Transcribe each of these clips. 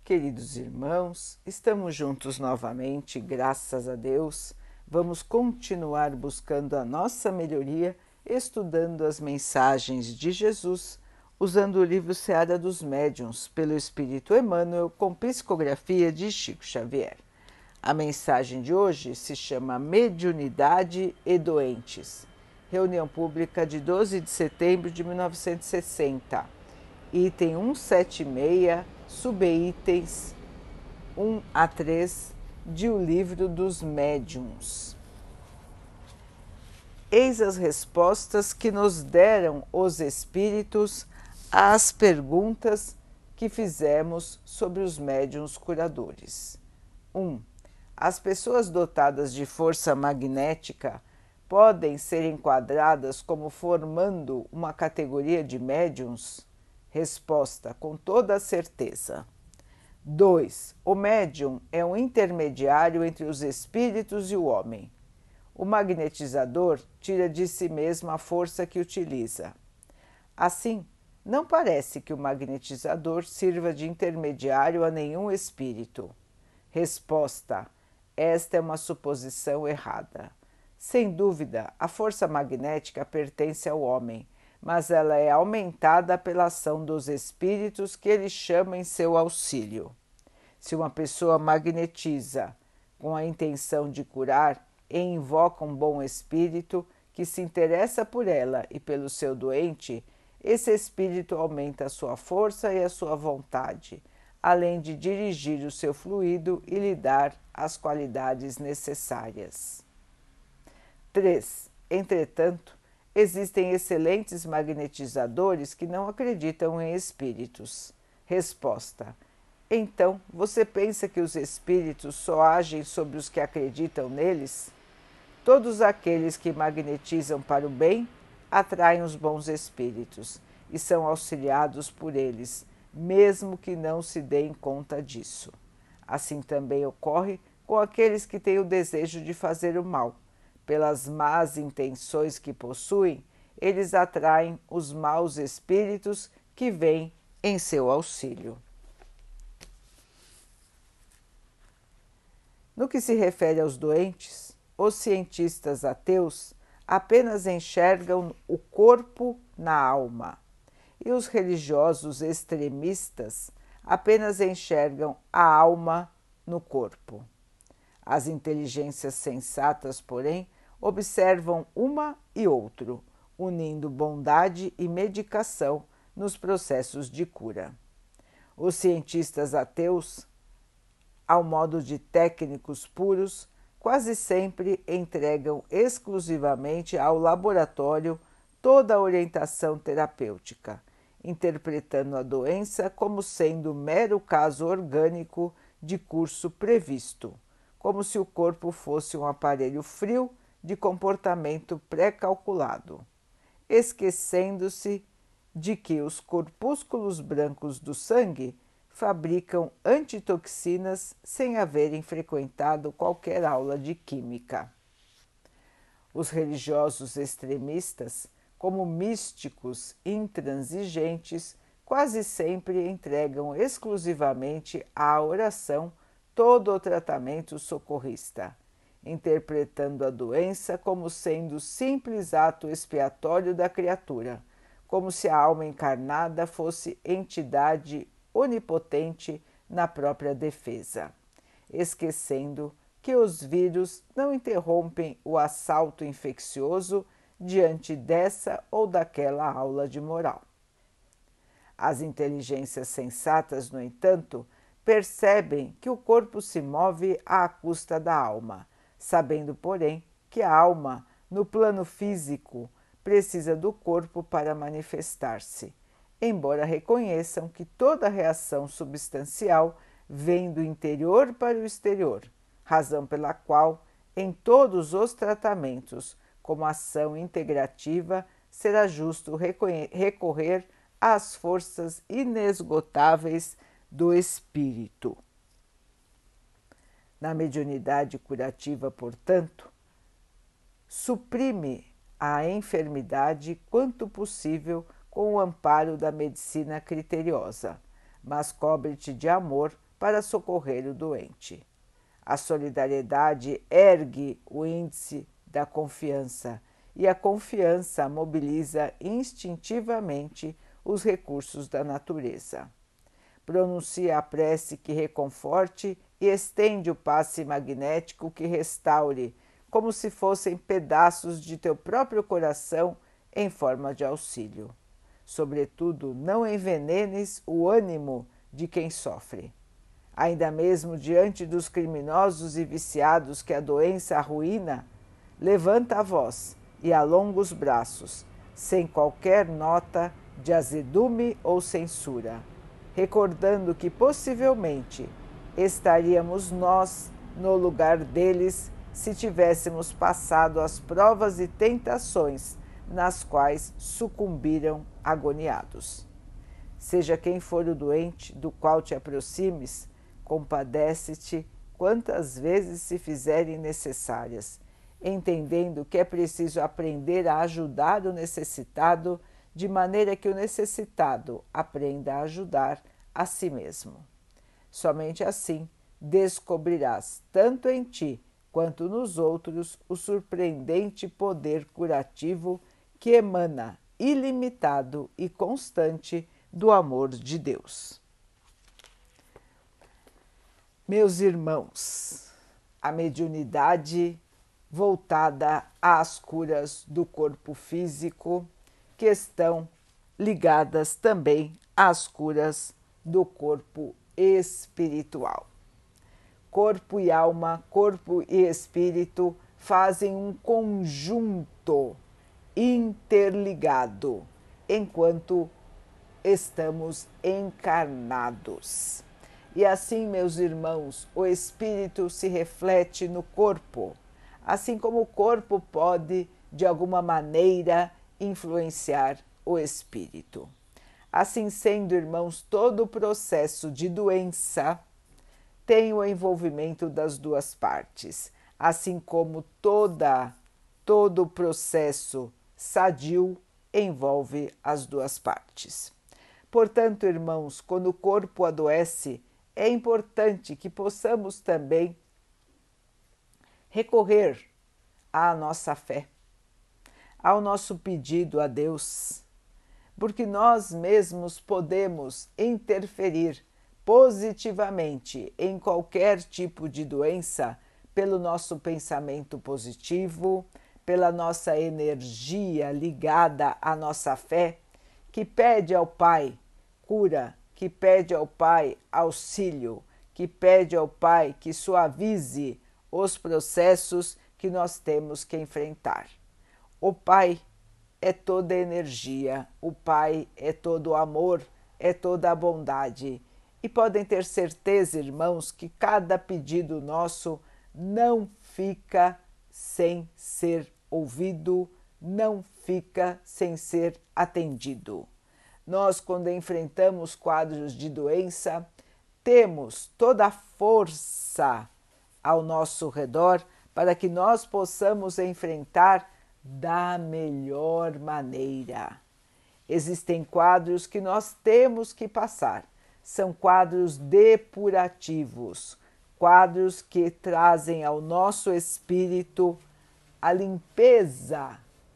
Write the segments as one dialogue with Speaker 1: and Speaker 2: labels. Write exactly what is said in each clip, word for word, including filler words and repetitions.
Speaker 1: Queridos irmãos, estamos juntos novamente, graças a Deus. Vamos continuar buscando a nossa melhoria, estudando as mensagens de Jesus, usando o livro Seara dos Médiuns, pelo Espírito Emmanuel, com psicografia de Chico Xavier. A mensagem de hoje se chama Mediunidade e Doentes. Reunião pública de doze de setembro de mil novecentos e sessenta. Item cento e setenta e seis, subitens um a três de O Livro dos Médiuns. Eis as respostas que nos deram os espíritos às perguntas que fizemos sobre os médiuns curadores. um. As pessoas dotadas de força magnética podem ser enquadradas como formando uma categoria de médiuns? Resposta: com toda a certeza. dois. O médium é um intermediário entre os espíritos e o homem. O magnetizador tira de si mesmo a força que utiliza. Assim, não parece que o magnetizador sirva de intermediário a nenhum espírito. Resposta: esta é uma suposição errada. Sem dúvida, a força magnética pertence ao homem, mas ela é aumentada pela ação dos espíritos que ele chama em seu auxílio. Se uma pessoa magnetiza com a intenção de curar e invoca um bom espírito que se interessa por ela e pelo seu doente, esse espírito aumenta a sua força e a sua vontade, além de dirigir o seu fluido e lhe dar as qualidades necessárias. três. Entretanto, existem excelentes magnetizadores que não acreditam em espíritos. Resposta: então, você pensa que os espíritos só agem sobre os que acreditam neles? Todos aqueles que magnetizam para o bem atraem os bons espíritos e são auxiliados por eles, mesmo que não se deem conta disso. Assim também ocorre com aqueles que têm o desejo de fazer o mal. Pelas más intenções que possuem, eles atraem os maus espíritos que vêm em seu auxílio. No que se refere aos doentes, os cientistas ateus apenas enxergam o corpo na alma, e os religiosos extremistas apenas enxergam a alma no corpo. As inteligências sensatas, porém, observam uma e outro, unindo bondade e medicação nos processos de cura. Os cientistas ateus, ao modo de técnicos puros, quase sempre entregam exclusivamente ao laboratório toda a orientação terapêutica, interpretando a doença como sendo mero caso orgânico de curso previsto, como se o corpo fosse um aparelho frio de comportamento pré-calculado, esquecendo-se de que os corpúsculos brancos do sangue fabricam antitoxinas sem haverem frequentado qualquer aula de química. Os religiosos extremistas, como místicos intransigentes, quase sempre entregam exclusivamente à oração todo o tratamento socorrista, interpretando a doença como sendo simples ato expiatório da criatura, como se a alma encarnada fosse entidade onipotente na própria defesa, esquecendo que os vírus não interrompem o assalto infeccioso diante dessa ou daquela aula de moral. As inteligências sensatas, no entanto, percebem que o corpo se move à custa da alma, sabendo, porém, que a alma, no plano físico, precisa do corpo para manifestar-se, embora reconheçam que toda reação substancial vem do interior para o exterior, razão pela qual, em todos os tratamentos, como ação integrativa, será justo recorrer às forças inesgotáveis do espírito. Na mediunidade curativa, portanto, suprime a enfermidade quanto possível com o amparo da medicina criteriosa, mas cobre-te de amor para socorrer o doente. A solidariedade ergue o índice da confiança e a confiança mobiliza instintivamente os recursos da natureza. Pronuncia a prece que reconforte e estende o passe magnético que restaure, como se fossem pedaços de teu próprio coração em forma de auxílio. Sobretudo, não envenenes o ânimo de quem sofre. Ainda mesmo diante dos criminosos e viciados que a doença arruína, levanta a voz e alonga os braços, sem qualquer nota de azedume ou censura, recordando que possivelmente estaríamos nós no lugar deles se tivéssemos passado as provas e tentações nas quais sucumbiram agoniados. Seja quem for o doente do qual te aproximes, compadece-te quantas vezes se fizerem necessárias, entendendo que é preciso aprender a ajudar o necessitado, de maneira que o necessitado aprenda a ajudar a si mesmo. Somente assim descobrirás, tanto em ti quanto nos outros, o surpreendente poder curativo que emana, ilimitado e constante, do amor de Deus. Meus irmãos, a mediunidade voltada às curas do corpo físico, que estão ligadas também às curas do corpo espiritual. Corpo e alma, corpo e espírito fazem um conjunto interligado enquanto estamos encarnados. E assim, meus irmãos, o espírito se reflete no corpo, assim como o corpo pode, de alguma maneira, influenciar o espírito. Assim sendo, irmãos, todo o processo de doença tem o envolvimento das duas partes, assim como toda, todo o processo sadio envolve as duas partes. Portanto, irmãos, quando o corpo adoece, é importante que possamos também recorrer à nossa fé, ao nosso pedido a Deus, porque nós mesmos podemos interferir positivamente em qualquer tipo de doença pelo nosso pensamento positivo, pela nossa energia ligada à nossa fé, que pede ao Pai cura, que pede ao Pai auxílio, que pede ao Pai que suavize os processos que nós temos que enfrentar. O Pai é toda energia, o Pai é todo amor, é toda a bondade. E podem ter certeza, irmãos, que cada pedido nosso não fica sem ser ouvido, não fica sem ser atendido. Nós, quando enfrentamos quadros de doença, temos toda a força ao nosso redor para que nós possamos enfrentar da melhor maneira. Existem quadros que nós temos que passar, são quadros depurativos, quadros que trazem ao nosso espírito a limpeza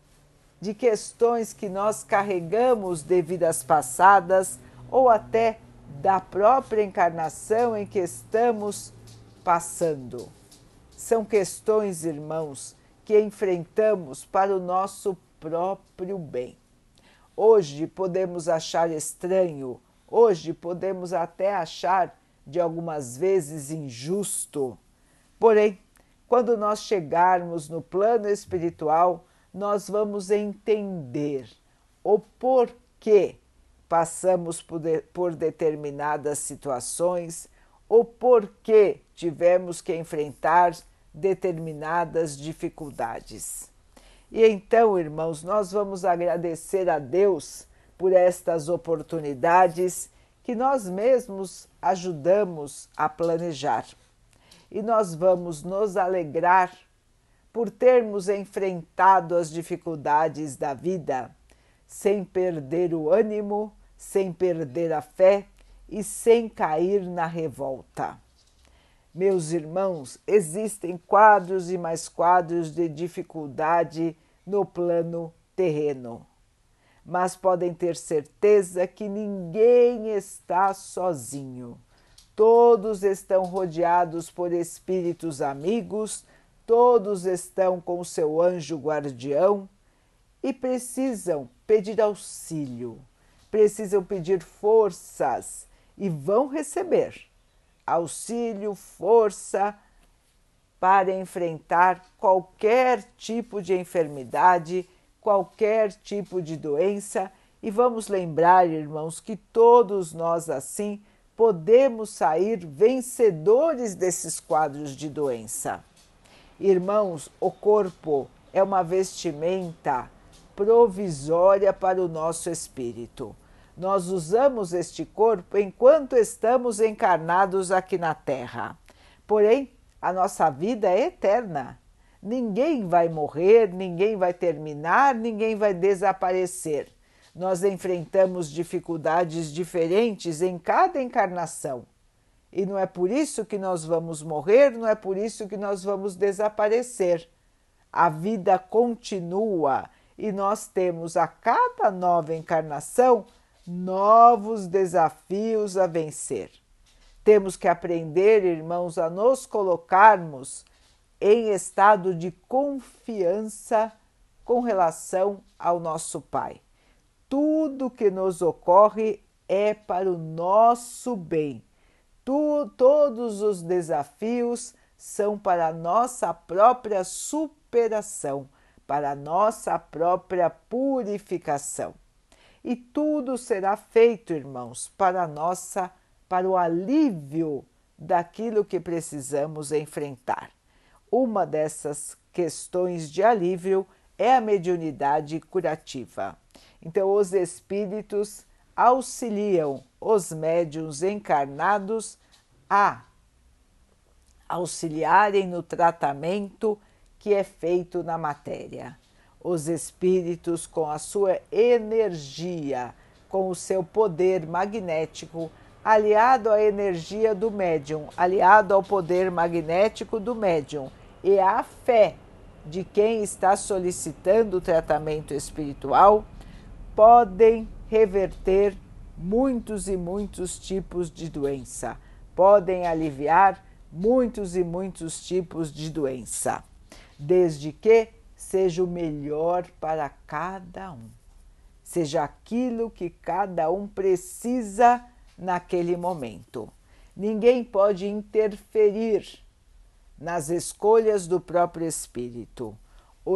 Speaker 1: de questões que nós carregamos de vidas passadas ou até da própria encarnação em que estamos passando. São questões, irmãos, que enfrentamos para o nosso próprio bem. Hoje podemos achar estranho, hoje podemos até achar de algumas vezes injusto. Porém, quando nós chegarmos no plano espiritual, nós vamos entender o porquê passamos por, de, por determinadas situações, o porquê tivemos que enfrentar determinadas dificuldades. E então, irmãos, nós vamos agradecer a Deus por estas oportunidades que nós mesmos ajudamos a planejar. E nós vamos nos alegrar por termos enfrentado as dificuldades da vida sem perder o ânimo, sem perder a fé e sem cair na revolta. Meus irmãos, existem quadros e mais quadros de dificuldade no plano terreno, mas podem ter certeza que ninguém está sozinho. Todos estão rodeados por espíritos amigos, todos estão com o seu anjo guardião e precisam pedir auxílio, precisam pedir forças e vão receber auxílio, força para enfrentar qualquer tipo de enfermidade, qualquer tipo de doença. E vamos lembrar, irmãos, que todos nós assim podemos sair vencedores desses quadros de doença. Irmãos, o corpo é uma vestimenta provisória para o nosso espírito. Nós usamos este corpo enquanto estamos encarnados aqui na Terra. Porém, a nossa vida é eterna. Ninguém vai morrer, ninguém vai terminar, ninguém vai desaparecer. Nós enfrentamos dificuldades diferentes em cada encarnação. E não é por isso que nós vamos morrer, não é por isso que nós vamos desaparecer. A vida continua e nós temos a cada nova encarnação novos desafios a vencer. Temos que aprender, irmãos, a nos colocarmos em estado de confiança com relação ao nosso Pai. Tudo que nos ocorre é para o nosso bem. Tu, todos os desafios são para a nossa própria superação, para a nossa própria purificação. E tudo será feito, irmãos, para a nossa, para o alívio daquilo que precisamos enfrentar. Uma dessas questões de alívio é a mediunidade curativa. Então, os espíritos auxiliam os médiuns encarnados a auxiliarem no tratamento que é feito na matéria. Os espíritos, com a sua energia, com o seu poder magnético, aliado à energia do médium, aliado ao poder magnético do médium e à fé de quem está solicitando o tratamento espiritual, podem reverter muitos e muitos tipos de doença, podem aliviar muitos e muitos tipos de doença, desde que seja o melhor para cada um, seja aquilo que cada um precisa naquele momento. Ninguém pode interferir nas escolhas do próprio espírito. O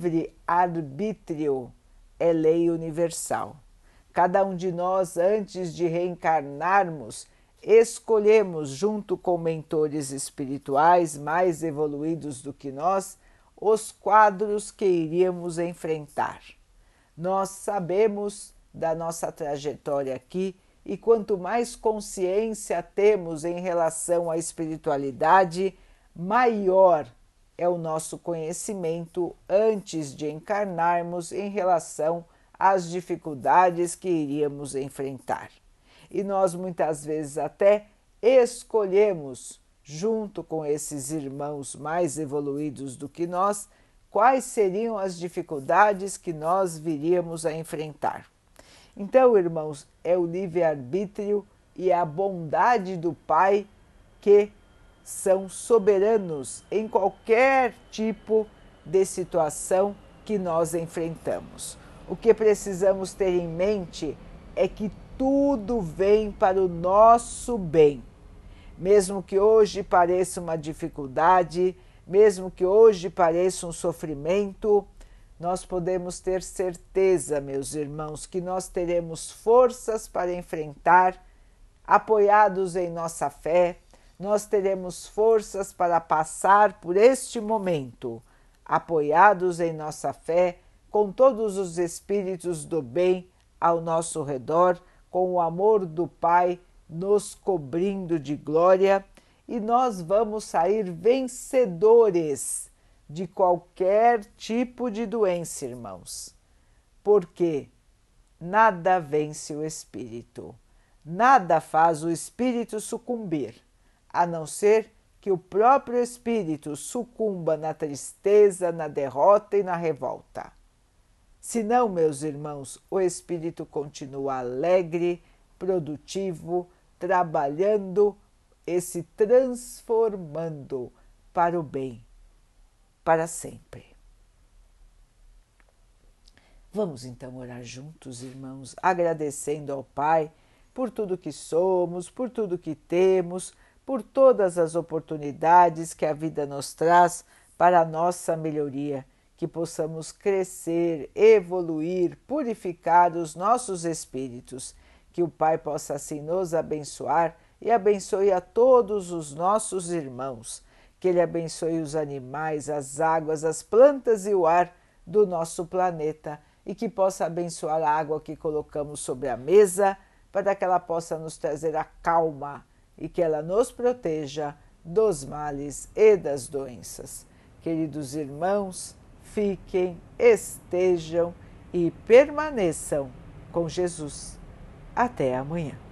Speaker 1: livre-arbítrio é lei universal. Cada um de nós, antes de reencarnarmos, escolhemos, junto com mentores espirituais mais evoluídos do que nós, os quadros que iríamos enfrentar. Nós sabemos da nossa trajetória aqui e quanto mais consciência temos em relação à espiritualidade, maior é o nosso conhecimento antes de encarnarmos em relação às dificuldades que iríamos enfrentar. E nós muitas vezes até escolhemos, junto com esses irmãos mais evoluídos do que nós, quais seriam as dificuldades que nós viríamos a enfrentar. Então, irmãos, é o livre-arbítrio e a bondade do Pai que são soberanos em qualquer tipo de situação que nós enfrentamos. O que precisamos ter em mente é que tudo vem para o nosso bem. Mesmo que hoje pareça uma dificuldade, mesmo que hoje pareça um sofrimento, nós podemos ter certeza, meus irmãos, que nós teremos forças para enfrentar, apoiados em nossa fé, nós teremos forças para passar por este momento, apoiados em nossa fé, com todos os espíritos do bem ao nosso redor, com o amor do Pai nos cobrindo de glória, e nós vamos sair vencedores de qualquer tipo de doença, irmãos, porque nada vence o espírito, Nada faz o espírito sucumbir, a não ser que o próprio espírito sucumba na tristeza, na derrota e na revolta. Senão, meus irmãos, o espírito continua alegre, produtivo, trabalhando e se transformando para o bem, para sempre. Vamos então orar juntos, irmãos, agradecendo ao Pai por tudo que somos, por tudo que temos, por todas as oportunidades que a vida nos traz para a nossa melhoria, que possamos crescer, evoluir, purificar os nossos espíritos, que o Pai possa assim nos abençoar e abençoe a todos os nossos irmãos, que Ele abençoe os animais, as águas, as plantas e o ar do nosso planeta e que possa abençoar a água que colocamos sobre a mesa para que ela possa nos trazer a calma e que ela nos proteja dos males e das doenças. Queridos irmãos, fiquem, estejam e permaneçam com Jesus. Até amanhã.